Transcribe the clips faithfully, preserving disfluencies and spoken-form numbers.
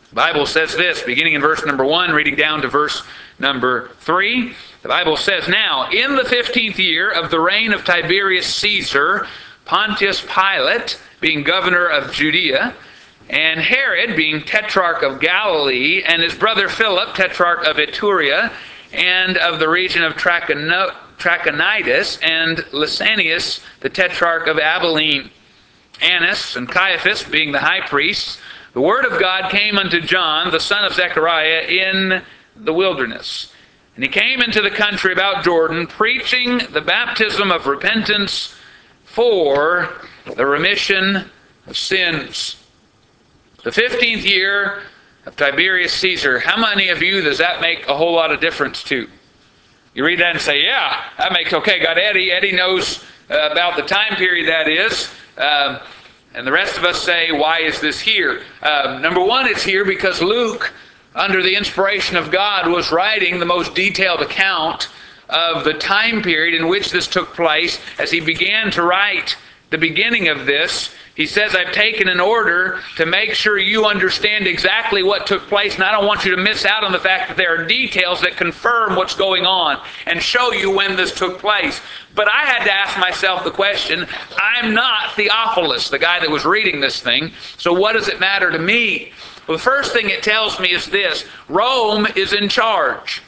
The Bible says this, beginning in verse number one, reading down to verse number three. The Bible says, "Now, in the fifteenth year of the reign of Tiberius Caesar, Pontius Pilate, being governor of Judea, and Herod, being tetrarch of Galilee, and his brother Philip, tetrarch of Iturea, and of the region of Trachonitis, Trachonitis, and Lysanias, the tetrarch of Abilene, Annas and Caiaphas, being the high priests, the word of God came unto John, the son of Zechariah, in the wilderness. And he came into the country about Jordan, preaching the baptism of repentance for the remission of sins." The fifteenth year of Tiberius Caesar. How many of you does that make a whole lot of difference to? You read that and say, yeah, that makes, okay, got Eddie. Eddie knows uh, about the time period that is. Um, and the rest of us say, why is this here? Um, number one, it's here because Luke, under the inspiration of God, was writing the most detailed account of the time period in which this took place. As he began to write the beginning of this, he says, I've taken an order to make sure you understand exactly what took place, and I don't want you to miss out on the fact that there are details that confirm what's going on and show you when this took place. But I had to ask myself the question, I'm not Theophilus, the guy that was reading this thing, so what does it matter to me? Well, the first thing it tells me is this: Rome is in charge.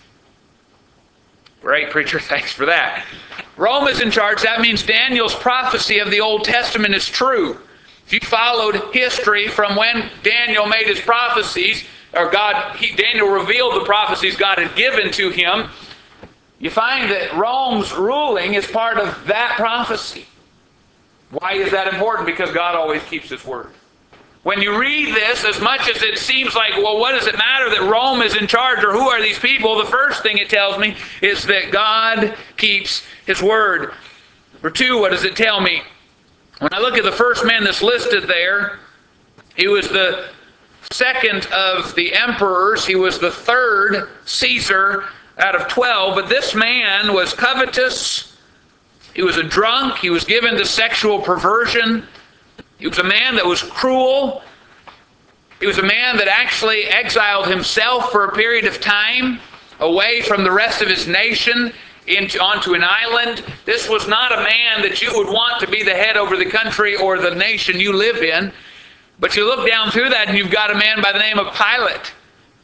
Great, preacher, thanks for that. Rome is in charge. That means Daniel's prophecy of the Old Testament is true. If you followed history from when Daniel made his prophecies, or God, he, Daniel revealed the prophecies God had given to him, you find that Rome's ruling is part of that prophecy. Why is that important? Because God always keeps his word. When you read this, as much as it seems like, well, what does it matter that Rome is in charge, or who are these people? The first thing it tells me is that God keeps his word. Number two, what does it tell me? When I look at the first man that's listed there, he was the second of the emperors. He was the third Caesar out of twelve. But this man was covetous. He was a drunk. He was given to sexual perversion. He was a man that was cruel. He was a man that actually exiled himself for a period of time away from the rest of his nation into, onto an island. This was not a man that you would want to be the head over the country or the nation you live in. But you look down through that and you've got a man by the name of Pilate.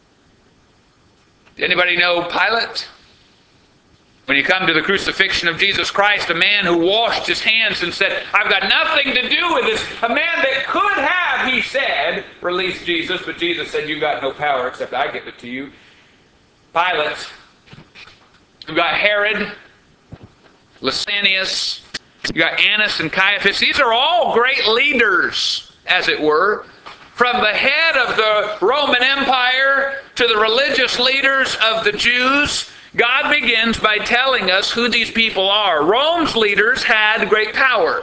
Anybody know Pilate? When you come to the crucifixion of Jesus Christ, a man who washed his hands and said, I've got nothing to do with this. A man that could have, he said, released Jesus, but Jesus said, you've got no power except I give it to you. Pilate. You've got Herod, Lysanias, you've got Annas and Caiaphas. These are all great leaders, as it were. From the head of the Roman Empire to the religious leaders of the Jews, God begins by telling us who these people are. Rome's leaders had great power.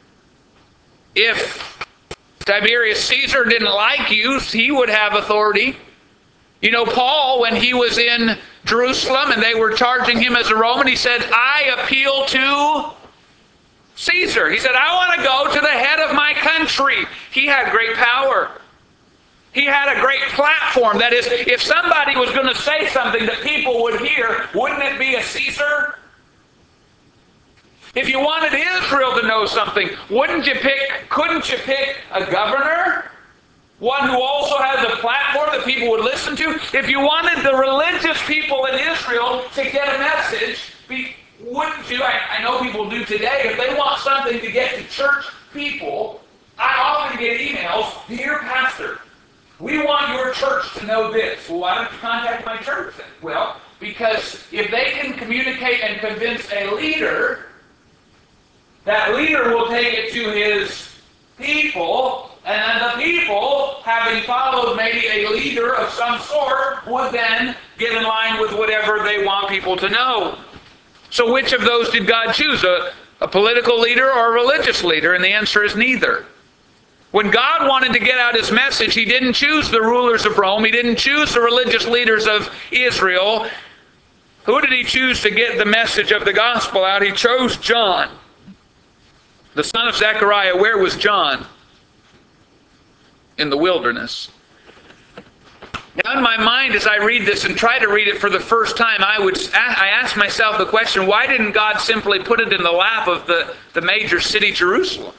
If Tiberius Caesar didn't like you, he would have authority. You know, Paul, when he was in Jerusalem and they were charging him as a Roman, he said, I appeal to Caesar. He said, I want to go to the head of my country. He had great power. He had a great platform. That is, if somebody was going to say something that people would hear, wouldn't it be a Caesar? If you wanted Israel to know something, wouldn't you pick, couldn't you pick a governor? One who also has a platform that people would listen to? If you wanted the religious people in Israel to get a message, be, wouldn't you, I, I know people do today, if they want something to get to church people, I often get emails, Dear Pastor, we want your church to know this. Well, why don't you contact my church then? Well, because if they can communicate and convince a leader, that leader will take it to his people, and then the people, having followed maybe a leader of some sort, would then get in line with whatever they want people to know. So which of those did God choose? A, a political leader or a religious leader? And the answer is neither. When God wanted to get out his message, he didn't choose the rulers of Rome. He didn't choose the religious leaders of Israel. Who did he choose to get the message of the gospel out? He chose John, the son of Zechariah. Where was John? In the wilderness. Now, in my mind, as I read this and try to read it for the first time, I would I ask myself the question, why didn't God simply put it in the lap of the, the major city, Jerusalem?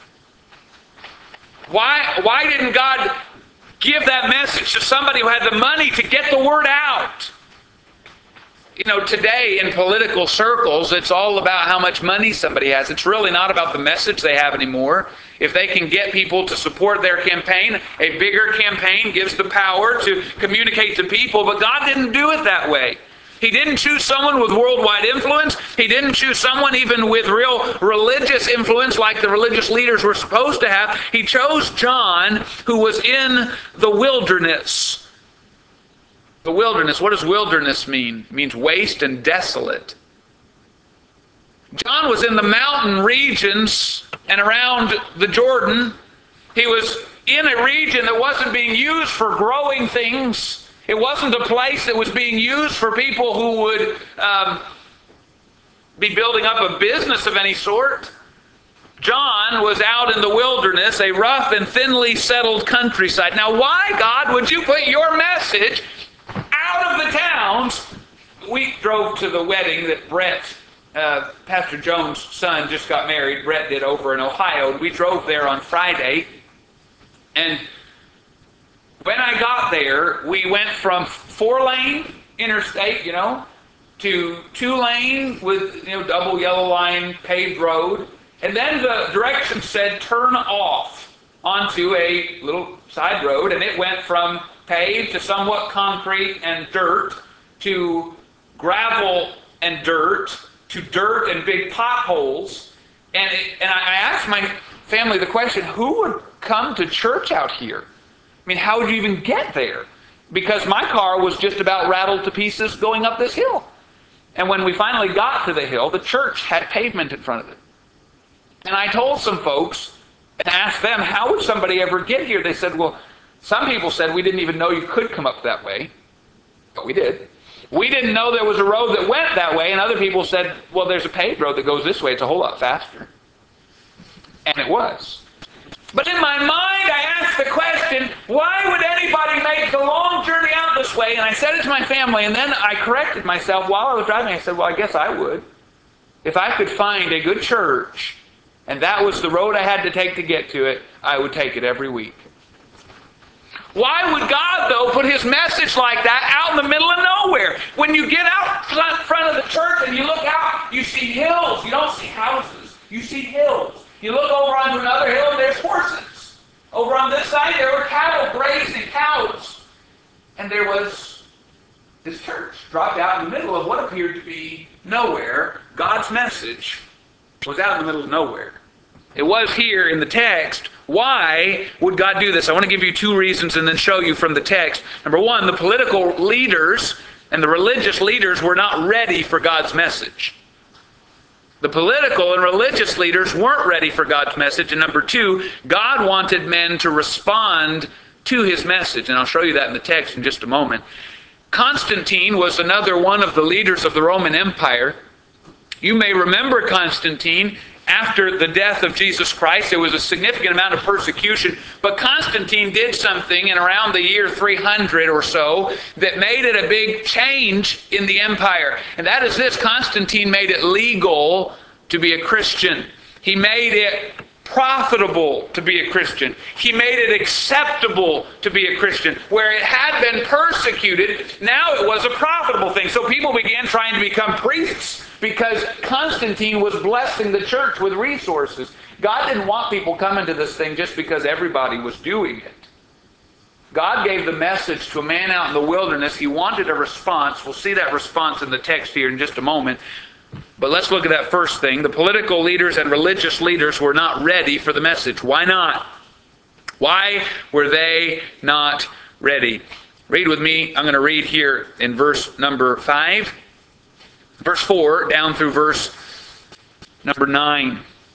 Why, why didn't God give that message to somebody who had the money to get the word out? You know, today in political circles, it's all about how much money somebody has. It's really not about the message they have anymore. If they can get people to support their campaign, a bigger campaign gives the power to communicate to people, but God didn't do it that way. He didn't choose someone with worldwide influence. He didn't choose someone even with real religious influence like the religious leaders were supposed to have. He chose John, who was in the wilderness. The wilderness, what does wilderness mean? It means waste and desolate. John was in the mountain regions and around the Jordan. He was in a region that wasn't being used for growing things. It wasn't a place that was being used for people who would um, be building up a business of any sort. John was out in the wilderness, a rough and thinly settled countryside. Now, why, God, would you put your message out of the towns? We drove to the wedding that Brett, uh, Pastor Jones' son, just got married. Brett did over in Ohio. We drove there on Friday. And when I got there, we went from four-lane interstate, you know, to two-lane with, you know, double yellow line paved road. And then the directions said turn off onto a little side road. And it went from paved to somewhat concrete and dirt, to gravel and dirt, to dirt and big potholes. And, it, and I asked my family the question, who would come to church out here? I mean, how would you even get there? Because my car was just about rattled to pieces going up this hill. And when we finally got to the hill, the church had pavement in front of it. And I told some folks and asked them, how would somebody ever get here? They said, well, some people said we didn't even know you could come up that way, but we did. We didn't know there was a road that went that way, and other people said, well, there's a paved road that goes this way. It's a whole lot faster. And it was. But in my mind, I asked the question, why would anybody make the long journey out this way? And I said it to my family, and then I corrected myself while I was driving. I said, well, I guess I would. If I could find a good church, and that was the road I had to take to get to it, I would take it every week. Why would God, though, put his message like that out in the middle of nowhere? When you get out front of the church and you look out, you see hills. You don't see houses. You see hills. You look over onto another hill and there's horses. Over on this side there were cattle grazing, cows. And there was this church dropped out in the middle of what appeared to be nowhere. God's message was out in the middle of nowhere. It was here in the text. Why would God do this? I want to give you two reasons and then show you from the text. Number one, the political leaders and the religious leaders were not ready for God's message. The political and religious leaders weren't ready for God's message. And number two, God wanted men to respond to his message. And I'll show you that in the text in just a moment. Constantine was another one of the leaders of the Roman Empire. You may remember Constantine. After the death of Jesus Christ, there was a significant amount of persecution, but Constantine did something in around the year three hundred or so that made it a big change in the empire. And that is this: Constantine made it legal to be a Christian. He made it profitable to be a Christian. He made it acceptable to be a Christian. Where it had been persecuted, now it was a profitable thing. So people began trying to become priests because Constantine was blessing the church with resources. God didn't want people coming to this thing just because everybody was doing it. God gave the message to a man out in the wilderness. He wanted a response. We'll see that response in the text here in just a moment. But let's look at that first thing. The political leaders and religious leaders were not ready for the message. Why not? Why were they not ready? Read with me. I'm going to read here in verse number five. Verse four down through verse number nine.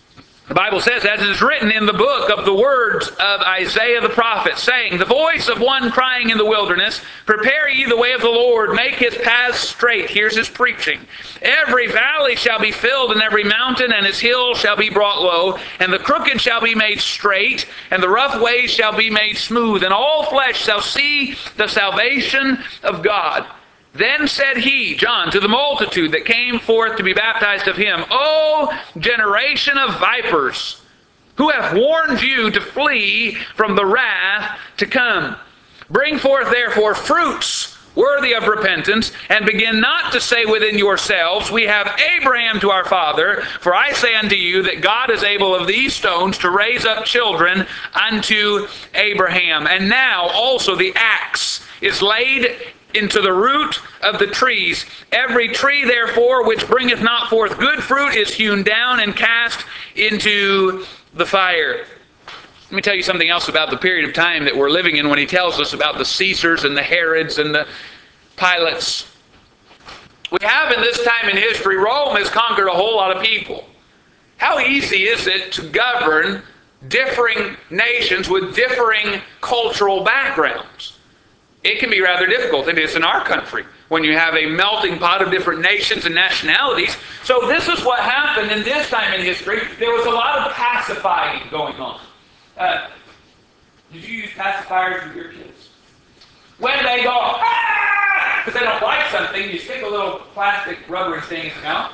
The Bible says, as it is written in the book of the words of Isaiah the prophet, saying, the voice of one crying in the wilderness, prepare ye the way of the Lord, make his paths straight. Here's his preaching. Every valley shall be filled, and every mountain and his hill shall be brought low, and the crooked shall be made straight, and the rough ways shall be made smooth, and all flesh shall see the salvation of God. Then said he, John, to the multitude that came forth to be baptized of him, O generation of vipers, who hath warned you to flee from the wrath to come? Bring forth therefore fruits worthy of repentance, and begin not to say within yourselves, we have Abraham to our father. For I say unto you that God is able of these stones to raise up children unto Abraham. And now also the axe is laid into the root of the trees. Every tree, therefore, which bringeth not forth good fruit is hewn down and cast into the fire. Let me tell you something else about the period of time that we're living in when he tells us about the Caesars and the Herods and the Pilates. We have in this time in history, Rome has conquered a whole lot of people. How easy is it to govern differing nations with differing cultural backgrounds? It can be rather difficult. It is in our country when you have a melting pot of different nations and nationalities. So this is what happened in this time in history. There was a lot of pacifying going on. Uh, did you use pacifiers with your kids? When they go, ah! Because they don't like something, you stick a little plastic rubbery thing in their mouth.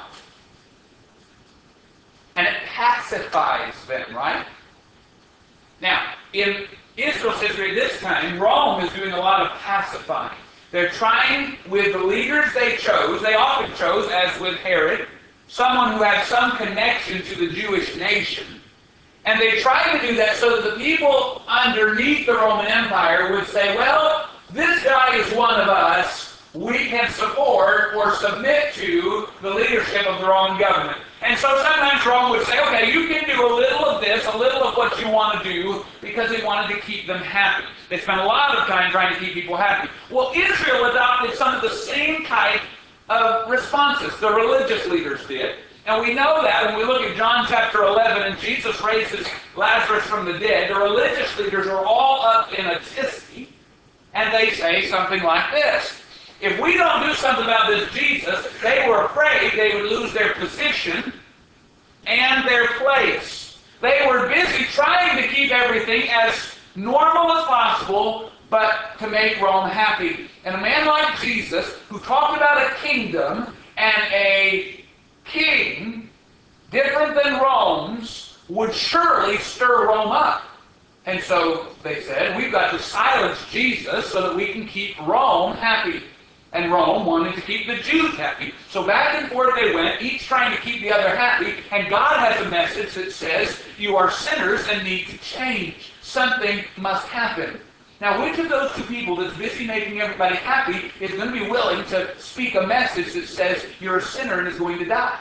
And it pacifies them, right? Now, in Israel's history at this time, Rome is doing a lot of pacifying. They're trying with the leaders they chose, they often chose, as with Herod, someone who had some connection to the Jewish nation. And they tried to do that so that the people underneath the Roman Empire would say, well, this guy is one of us. We can support or submit to the leadership of the Roman government. And so sometimes Rome would say, okay, you can do a little of this, a little of what you want to do, because they wanted to keep them happy. They spent a lot of time trying to keep people happy. Well, Israel adopted some of the same type of responses the religious leaders did. And we know that when we look at John chapter eleven and Jesus raises Lazarus from the dead, the religious leaders are all up in a tizzy, and they say something like this. If we don't do something about this Jesus, they were afraid they would lose their position and their place. They were busy trying to keep everything as normal as possible, but to make Rome happy. And a man like Jesus, who talked about a kingdom and a king different than Rome's, would surely stir Rome up. And so they said, we've got to silence Jesus so that we can keep Rome happy. And Rome wanted to keep the Jews happy. So back and forth they went, each trying to keep the other happy. And God has a message that says, you are sinners and need to change. Something must happen. Now, which of those two people that's busy making everybody happy is going to be willing to speak a message that says you're a sinner and is going to die?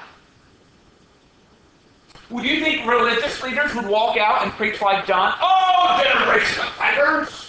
Would you think religious leaders would walk out and preach like John? Oh, generation of vipers!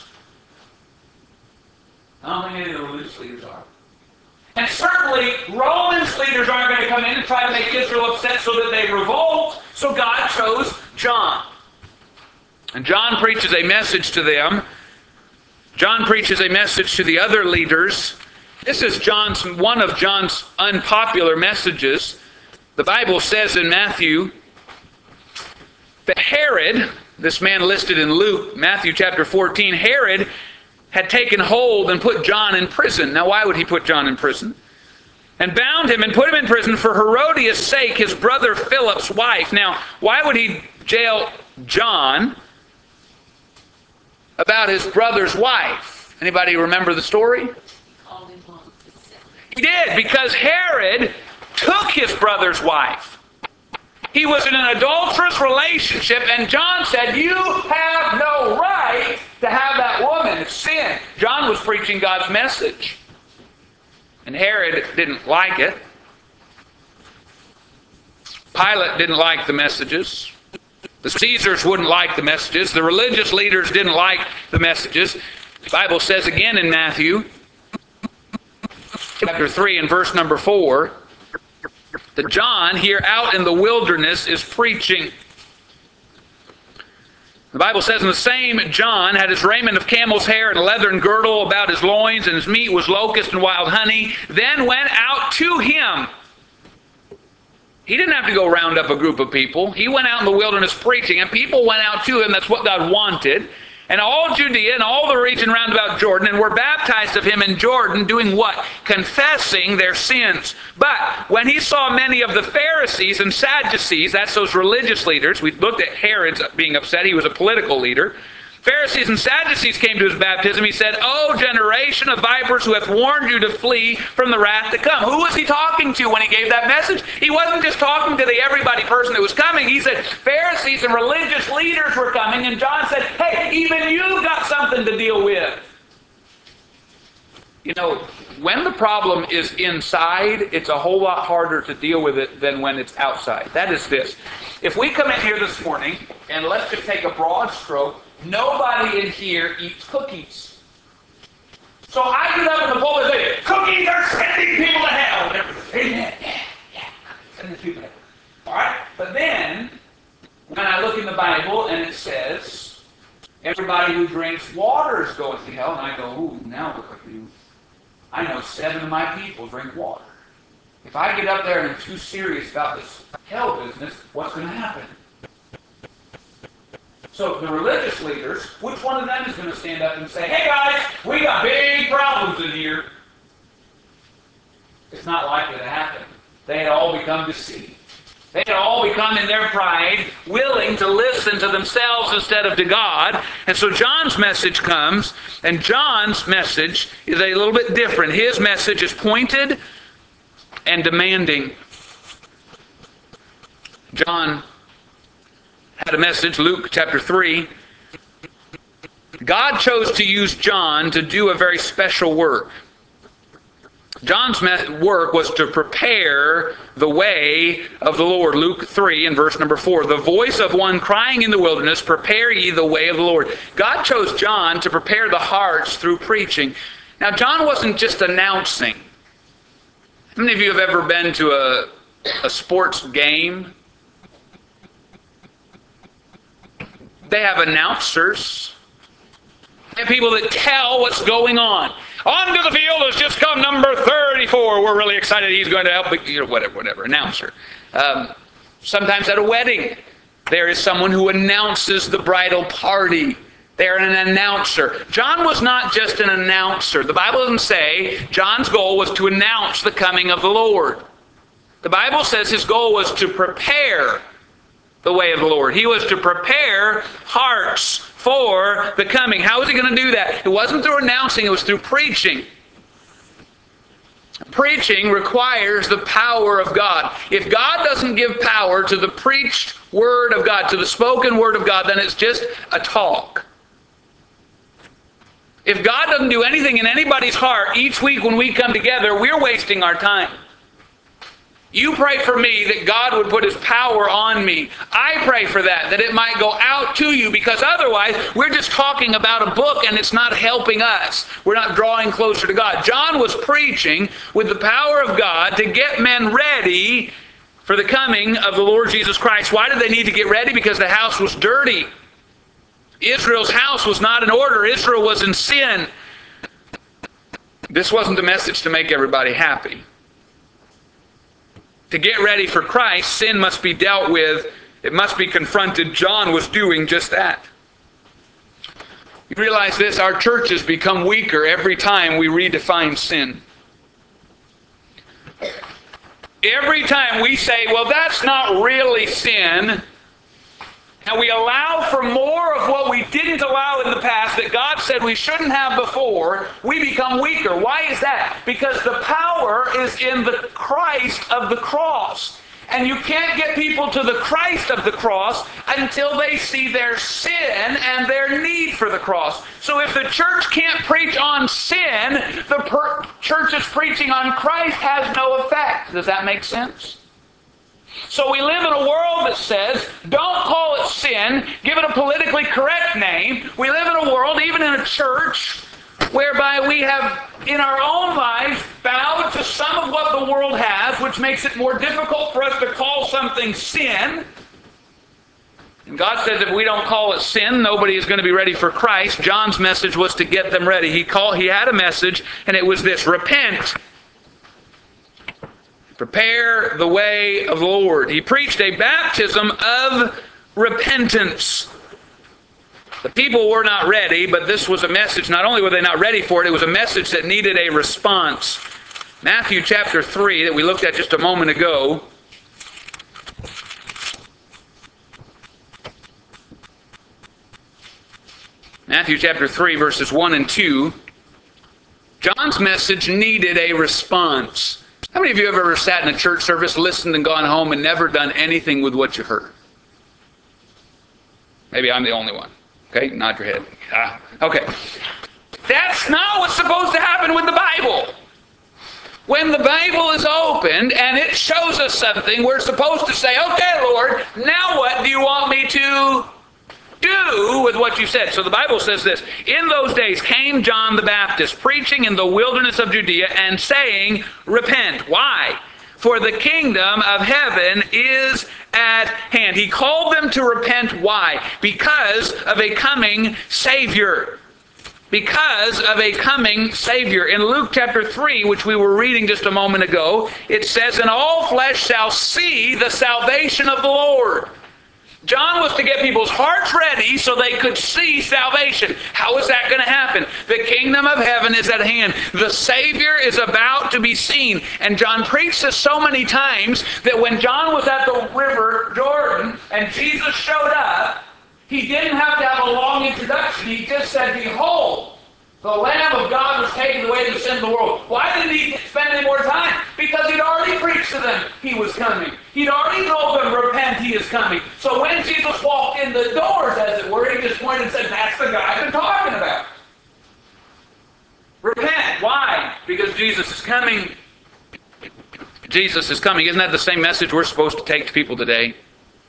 I don't think any of the religious leaders are. And certainly, Romans leaders aren't going to come in and try to make Israel upset so that they revolt. So God chose John. And John preaches a message to them. John preaches a message to the other leaders. This is John's one of John's unpopular messages. The Bible says in Matthew that Herod, this man listed in Luke, Matthew chapter fourteen, Herod had taken hold and put John in prison. Now, why would he put John in prison? And bound him and put him in prison for Herodias' sake, his brother Philip's wife. Now, why would he jail John about his brother's wife? Anybody remember the story? He did, because Herod took his brother's wife. He was in an adulterous relationship, and John said, you have no right to have that woman. It's sin. John was preaching God's message. And Herod didn't like it. Pilate didn't like the messages. The Caesars wouldn't like the messages. The religious leaders didn't like the messages. The Bible says again in Matthew chapter three and verse number four, that John here out in the wilderness is preaching. The Bible says, "And the same John had his raiment of camel's hair and a leathern girdle about his loins, and his meat was locust and wild honey, then went out to him." He didn't have to go round up a group of people. He went out in the wilderness preaching, and people went out to him. That's what God wanted. "And all Judea and all the region round about Jordan, and were baptized of him in Jordan," doing what? Confessing their sins. "But when he saw many of the Pharisees and Sadducees," that's those religious leaders. We looked at Herod being upset. He was a political leader. "Pharisees and Sadducees came to his baptism. He said, 'O generation of vipers, who hath warned you to flee from the wrath to come.'" Who was he talking to when he gave that message? He wasn't just talking to the everybody person that was coming. He said Pharisees and religious leaders were coming, and John said, "Hey, even you've got something to deal with." You know, when the problem is inside, it's a whole lot harder to deal with it than when it's outside. That is this. If we come in here this morning, and let's just take a broad stroke, nobody in here eats cookies. So I get up in the pulpit and say, "Cookies are sending people to hell." Amen. Yeah, yeah. Sending people to hell. All right? But then, when I look in the Bible and it says, everybody who drinks water is going to hell, and I go, "Ooh, now look at you. I know seven of my people drink water." If I get up there and I'm too serious about this hell business, what's going to happen? So the religious leaders, which one of them is going to stand up and say, "Hey guys, we got big problems in here"? It's not likely to happen. They had all become deceived. They had all become, in their pride, willing to listen to themselves instead of to God. And so John's message comes, and John's message is a little bit different. His message is pointed and demanding. John had a message, Luke chapter three. God chose to use John to do a very special work. John's work was to prepare the way of the Lord. Luke three and verse number four. "The voice of one crying in the wilderness, prepare ye the way of the Lord." God chose John to prepare the hearts through preaching. Now, John wasn't just announcing. How many of you have ever been to a, a sports game? They have announcers. They have people that tell what's going on. "Onto the field has just come number thirty-four. We're really excited he's going to help," you know, whatever, whatever, announcer. Um, sometimes at a wedding, there is someone who announces the bridal party. They're an announcer. John was not just an announcer. The Bible doesn't say John's goal was to announce the coming of the Lord. The Bible says his goal was to prepare the way of the Lord. He was to prepare hearts for the coming. How was he going to do that? It wasn't through announcing, it was through preaching. Preaching requires the power of God. If God doesn't give power to the preached word of God, to the spoken word of God, then it's just a talk. If God doesn't do anything in anybody's heart each week when we come together, we're wasting our time. You pray for me that God would put his power on me. I pray for that, that it might go out to you, because otherwise we're just talking about a book and it's not helping us. We're not drawing closer to God. John was preaching with the power of God to get men ready for the coming of the Lord Jesus Christ. Why did they need to get ready? Because the house was dirty. Israel's house was not in order. Israel was in sin. This wasn't the message to make everybody happy. To get ready for Christ, sin must be dealt with. It must be confronted. John was doing just that. You realize this? Our churches become weaker every time we redefine sin. Every time we say, "Well, that's not really sin," and we allow for more of what we didn't allow in the past that God said we shouldn't have before, we become weaker. Why is that? Because the power is in the Christ of the cross. And you can't get people to the Christ of the cross until they see their sin and their need for the cross. So if the church can't preach on sin, the per- church's preaching on Christ has no effect. Does that make sense? So we live in a world that says, don't call it sin, give it a politically correct name. We live in a world, even in a church, whereby we have, in our own lives, bowed to some of what the world has, which makes it more difficult for us to call something sin. And God says if we don't call it sin, nobody is going to be ready for Christ. John's message was to get them ready. He called, he had a message, and it was this: repent. Prepare the way of the Lord. He preached a baptism of repentance. The people were not ready, but this was a message. Not only were they not ready for it, it was a message that needed a response. Matthew chapter three, that we looked at just a moment ago. Matthew chapter three, verses one and two. John's message needed a response. How many of you have ever sat in a church service, listened, and gone home and never done anything with what you heard? Maybe I'm the only one. Okay, nod your head. Ah, okay. That's not what's supposed to happen with the Bible. When the Bible is opened and it shows us something, we're supposed to say, okay, Lord, now what do you want me to do with what you said? So the Bible says this: in those days came John the Baptist, preaching in the wilderness of Judea and saying, repent. Why? For the kingdom of heaven is at hand. He called them to repent. Why? Because of a coming Savior. Because of a coming Savior. In Luke chapter three, which we were reading just a moment ago, it says, and all flesh shall see the salvation of the Lord. John was to get people's hearts ready so they could see salvation. How is that going to happen? The kingdom of heaven is at hand. The Savior is about to be seen. And John preached this so many times that when John was at the river Jordan and Jesus showed up, he didn't have to have a long introduction. He just said, behold, the Lamb of God was taking away the sin of the world. Why didn't he spend any more time? Because he'd already preached to them he was coming. He'd already told them, repent, he is coming. So when Jesus walked in the doors, as it were, he just pointed and said, that's the guy I've been talking about. Repent. Why? Because Jesus is coming. Jesus is coming. Isn't that the same message we're supposed to take to people today?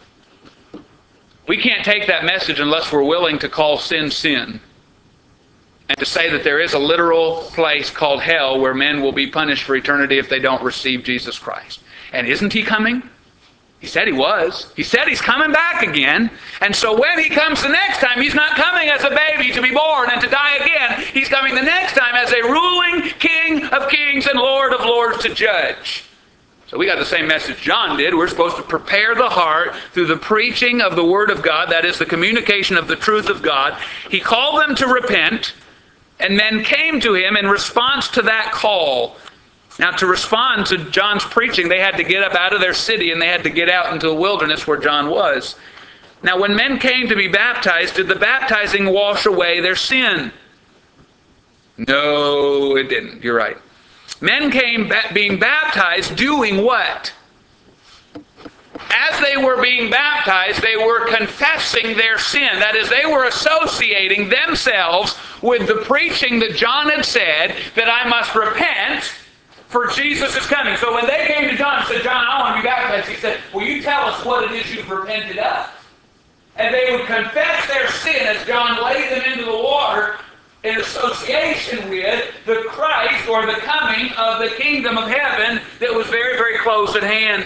We can't take that message unless we're willing to call sin, sin. And to say that there is a literal place called hell where men will be punished for eternity if they don't receive Jesus Christ. And isn't he coming? He said he was. He said he's coming back again. And so when he comes the next time, he's not coming as a baby to be born and to die again. He's coming the next time as a ruling King of kings and Lord of lords to judge. So we got the same message John did. We're supposed to prepare the heart through the preaching of the Word of God. That is the communication of the truth of God. He called them to repent. And men came to him in response to that call. Now, to respond to John's preaching, they had to get up out of their city and they had to get out into the wilderness where John was. Now, when men came to be baptized, did the baptizing wash away their sin? No, it didn't. You're right. Men came ba- being baptized doing what? As they were being baptized, they were confessing their sin. That is, they were associating themselves with the preaching that John had said, that I must repent, for Jesus is coming. So when they came to John and said, John, I want to be baptized, he said, will you tell us what it is you've repented of? And they would confess their sin as John laid them into the water in association with the Christ, or the coming of the kingdom of heaven that was very, very close at hand.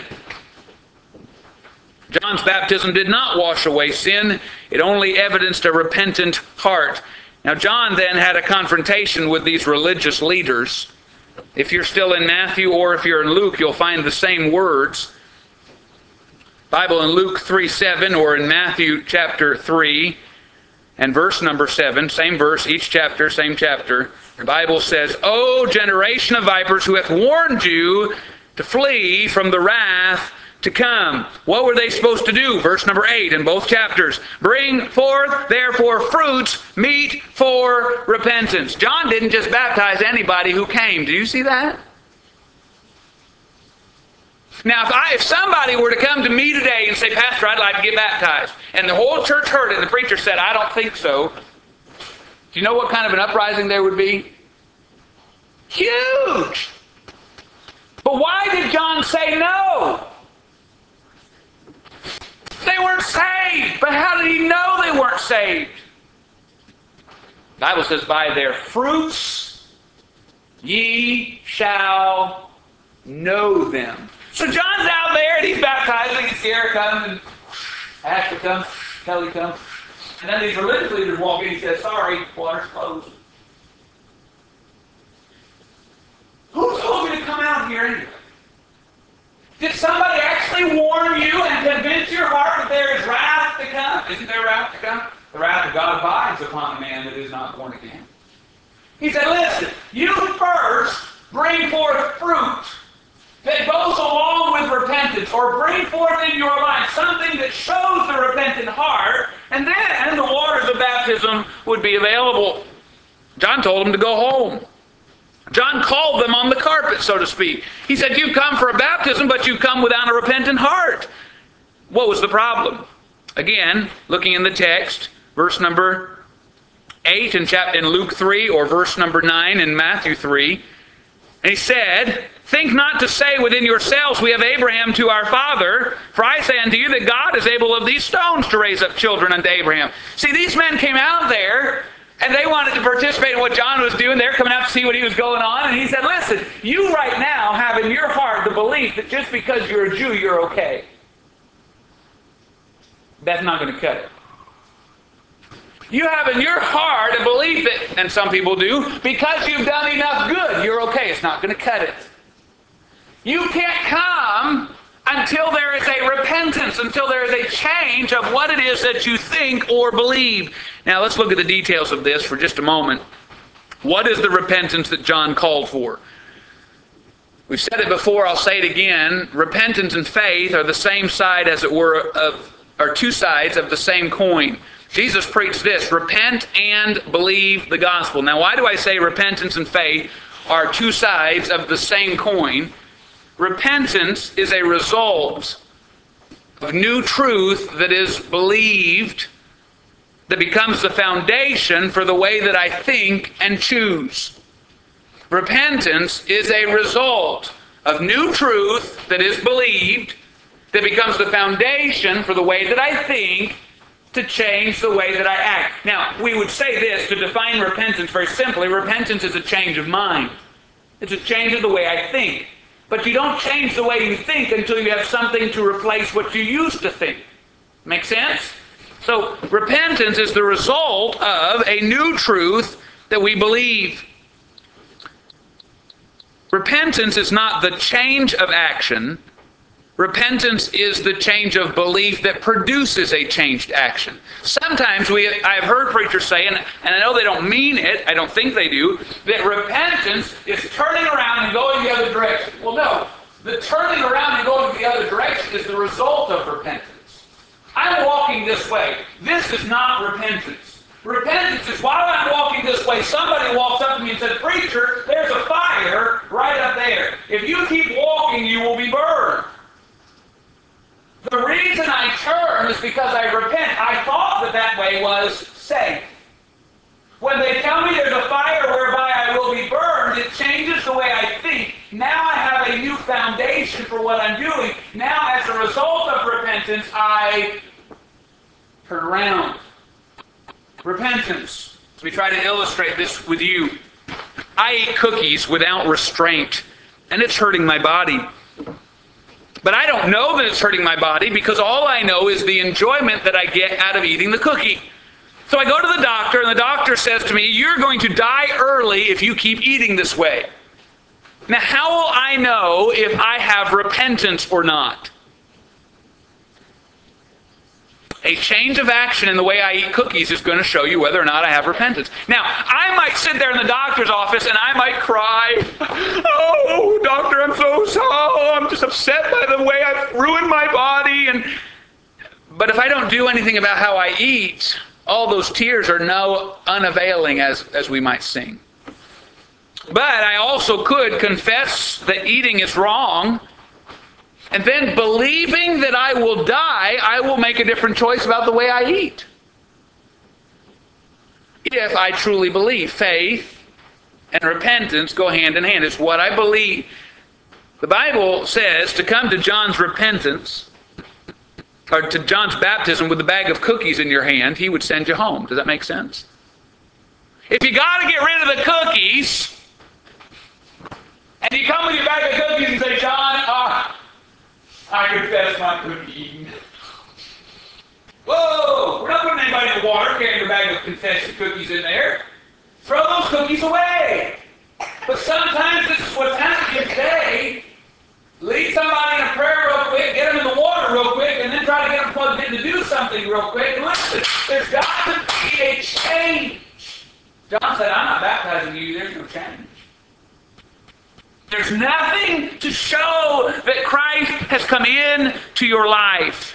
John's baptism did not wash away sin. It only evidenced a repentant heart. Now, John then had a confrontation with these religious leaders. If you're still in Matthew or if you're in Luke, you'll find the same words. Bible in Luke three seven, or in Matthew chapter three and verse number seven, same verse, each chapter, same chapter. The Bible says, O generation of vipers, who hath warned you to flee from the wrath to come. What were they supposed to do? Verse number eight in both chapters. Bring forth, therefore, fruits meet for repentance. John didn't just baptize anybody who came. Do you see that? Now, if, I, if somebody were to come to me today and say, Pastor, I'd like to get baptized, and the whole church heard it, and the preacher said, I don't think so, do you know what kind of an uprising there would be? Huge! But why did John say no? They weren't saved. But how did he know they weren't saved? The Bible says, by their fruits ye shall know them. So John's out there and he's baptizing, and Sierra comes and Ashley comes. Kelly, come. And then these religious leaders walk in and he says, sorry, water's closed. Who told you to come out here anyway? Did somebody actually warn you and convince your heart that there is wrath to come? Isn't there wrath to come? The wrath of God abides upon the man that is not born again. He said, listen, you first bring forth fruit that goes along with repentance, or bring forth in your life something that shows the repentant heart, and then the waters of baptism would be available. John told them to go home. John called them on the carpet, so to speak. He said, you've come for a baptism, but you've come without a repentant heart. What was the problem? Again, looking in the text, verse number eight in, chapter, in Luke three, or verse number nine in Matthew three. And he said, think not to say within yourselves, we have Abraham to our father. For I say unto you that God is able of these stones to raise up children unto Abraham. See, these men came out there, and they wanted to participate in what John was doing. They're coming out to see what he was going on. And he said, listen, you right now have in your heart the belief that just because you're a Jew, you're okay. That's not going to cut it. You have in your heart a belief that, and some people do, because you've done enough good, you're okay. It's not going to cut it. You can't come until there is a repentance, until there is a change of what it is that you think or believe. Now let's look at the details of this for just a moment. What is the repentance that John called for? We've said it before, I'll say it again. Repentance and faith are the same side, as it were, of, are two sides of the same coin. Jesus preached this, repent and believe the gospel. Now why do I say repentance and faith are two sides of the same coin? Repentance is a result of new truth that is believed, that becomes the foundation for the way that I think and choose. Repentance is a result of new truth that is believed, that becomes the foundation for the way that I think, to change the way that I act. Now, we would say this, to define repentance very simply, repentance is a change of mind. It's a change of the way I think. But you don't change the way you think until you have something to replace what you used to think. Make sense? So, repentance is the result of a new truth that we believe. Repentance is not the change of action. Repentance is the change of belief that produces a changed action. Sometimes we, I've heard preachers say, and, and I know they don't mean it, I don't think they do, that repentance is turning around and going the other direction. Well, no. The turning around and going the other direction is the result of repentance. I'm walking this way. This is not repentance. Repentance is while I'm walking this way, somebody walks up to me and says, preacher, there's a fire right up there. If you keep walking, you will be burned. The reason I turn is because I repent. I thought that that way was safe. When they tell me there's a fire whereby I will be burned, it changes the way I think. Now I have a new foundation for what I'm doing. Now, as a result of repentance, I turn around. Repentance. Let me try to illustrate this with you. I eat cookies without restraint, and it's hurting my body. But I don't know that it's hurting my body, because all I know is the enjoyment that I get out of eating the cookie. So I go to the doctor, and the doctor says to me, you're going to die early if you keep eating this way. Now, how will I know if I have repentance or not? A change of action in the way I eat cookies is going to show you whether or not I have repentance. Now, I might sit there in the doctor's office and I might cry, oh, doctor, I'm so sorry. I'm just upset by the way I've ruined my body. And But if I don't do anything about how I eat, all those tears are no unavailing, as, as we might sing. But I also could confess that eating is wrong, and then believing that I will die, I will make a different choice about the way I eat. If I truly believe, faith and repentance go hand in hand. It's what I believe. The Bible says to come to John's repentance, or to John's baptism with a bag of cookies in your hand, he would send you home. Does that make sense? If you got to get rid of the cookies, and you come with your bag of cookies and say, John, ah, I confess my cookie eating. Whoa, we're not putting anybody in the water carrying a bag of confession cookies in there. Throw those cookies away. But sometimes this is what's happening today. Lead somebody in a prayer real quick, get them in the water real quick, and then try to get them plugged in to do something real quick. And listen, there's got to be a change. John said, I'm not baptizing you, there's no change. There's nothing to show that Christ has come in to your life.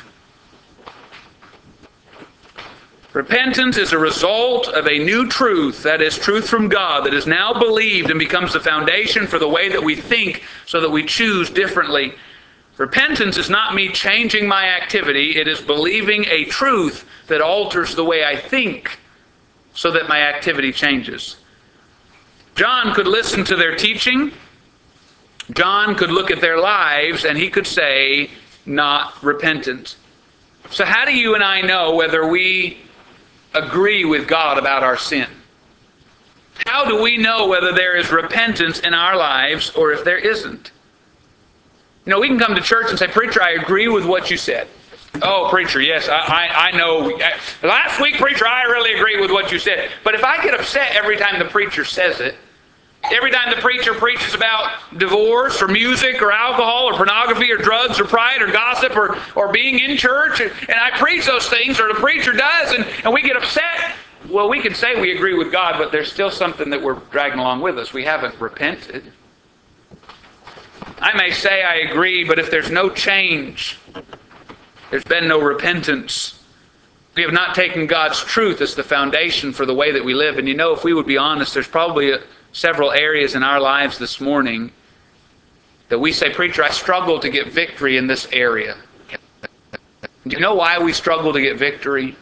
Repentance is a result of a new truth, that is truth from God, that is now believed and becomes the foundation for the way that we think so that we choose differently. Repentance is not me changing my activity. It is believing a truth that alters the way I think so that my activity changes. John could listen to their teaching. John could look at their lives and he could say, not repentant. So how do you and I know whether we agree with God about our sin? How do we know whether there is repentance in our lives or if there isn't? You know, we can come to church and say, preacher, I agree with what you said. Oh, preacher, yes, I, I, I know. Last week, preacher, I really agree with what you said. But if I get upset every time the preacher says it, every time the preacher preaches about divorce or music or alcohol or pornography or drugs or pride or gossip or, or being in church, and, and I preach those things, or the preacher does, and, and we get upset, well, we can say we agree with God, but there's still something that we're dragging along with us. We haven't repented. I may say I agree, but if there's no change, there's been no repentance. We have not taken God's truth as the foundation for the way that we live. And you know, if we would be honest, there's probably a, several areas in our lives this morning that we say, preacher, I struggle to get victory in this area. Do you know why we struggle to get victory?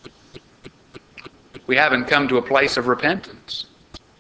We haven't come to a place of repentance.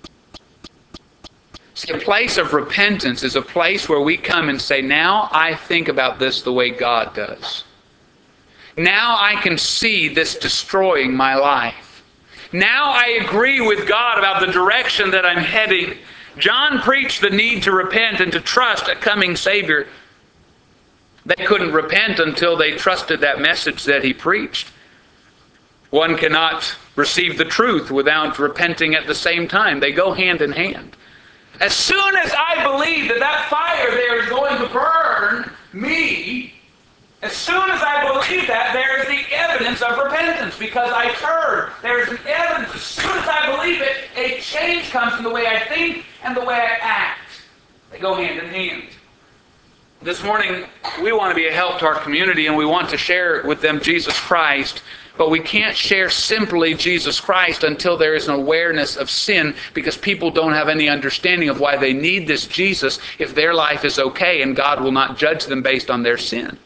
See, a place of repentance is a place where we come and say, now I think about this the way God does. Now I can see this destroying my life. Now I agree with God about the direction that I'm heading. John preached the need to repent and to trust a coming Savior. They couldn't repent until they trusted that message that he preached. One cannot receive the truth without repenting at the same time. They go hand in hand. As soon as I believe that that fire there is going to burn me, as soon as I believe that, there is the evidence of repentance because I turn. There is an evidence. As soon as I believe it, a change comes in the way I think and the way I act. They go hand in hand. This morning, we want to be a help to our community and we want to share with them Jesus Christ. But we can't share simply Jesus Christ until there is an awareness of sin, because people don't have any understanding of why they need this Jesus if their life is okay and God will not judge them based on their sin.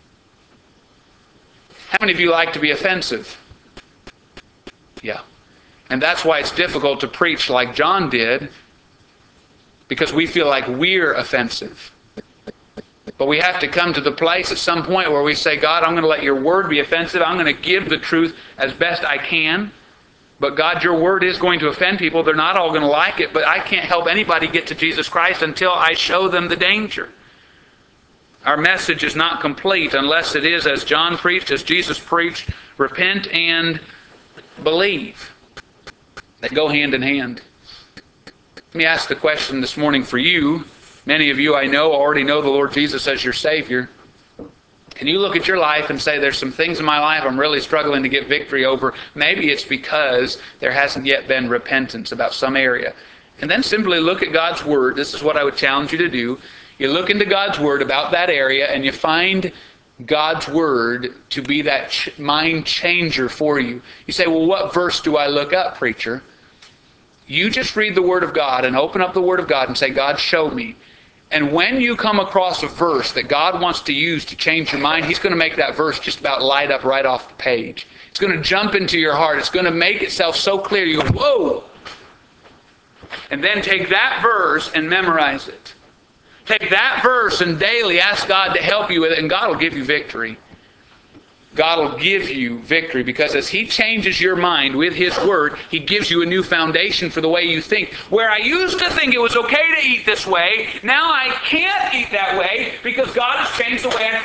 How many of you like to be offensive? Yeah. And that's why it's difficult to preach like John did, because we feel like we're offensive. But we have to come to the place at some point where we say, God, I'm going to let your word be offensive. I'm going to give the truth as best I can. But God, your word is going to offend people. They're not all going to like it. But I can't help anybody get to Jesus Christ until I show them the danger. Our message is not complete unless it is as John preached, as Jesus preached, repent and believe. They go hand in hand. Let me ask the question this morning for you. Many of you I know already know the Lord Jesus as your Savior. Can you look at your life and say, there's some things in my life I'm really struggling to get victory over? Maybe it's because there hasn't yet been repentance about some area. And then simply look at God's Word. This is what I would challenge you to do. You look into God's Word about that area and you find God's Word to be that ch- mind changer for you. You say, well, what verse do I look up, preacher? You just read the Word of God and open up the Word of God and say, God, show me. And when you come across a verse that God wants to use to change your mind, He's going to make that verse just about light up right off the page. It's going to jump into your heart. It's going to make itself so clear. You go, whoa! And then take that verse and memorize it. Take that verse and daily ask God to help you with it, and God will give you victory. God will give you victory, because as He changes your mind with His Word, He gives you a new foundation for the way you think. Where I used to think it was okay to eat this way, now I can't eat that way because God has changed the way I think.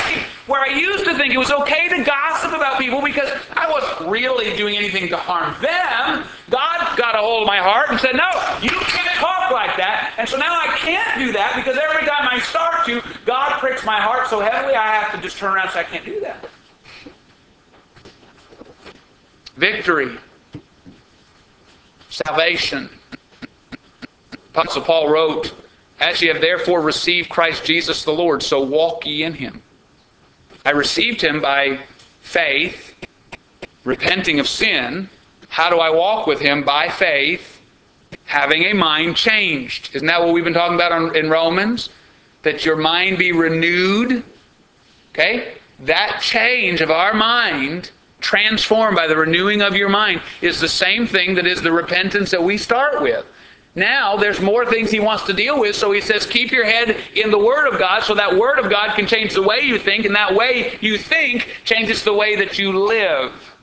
Where I used to think it was okay to gossip about people because I wasn't really doing anything to harm them, God got a hold of my heart and said, no, you can't talk like that. And so now I can't do that because every time I start to, God pricks my heart so heavily I have to just turn around and say, I can't do that. Victory. Salvation. Apostle Paul wrote, as ye have therefore received Christ Jesus the Lord, so walk ye in him. I received him by faith, repenting of sin. How do I walk with him? By faith, having a mind changed. Isn't that what we've been talking about in Romans? That your mind be renewed. Okay? That change of our mind, transformed by the renewing of your mind, is the same thing that is the repentance that we start with. Now, there's more things he wants to deal with, so he says, keep your head in the Word of God, so that Word of God can change the way you think, and that way you think changes the way that you live.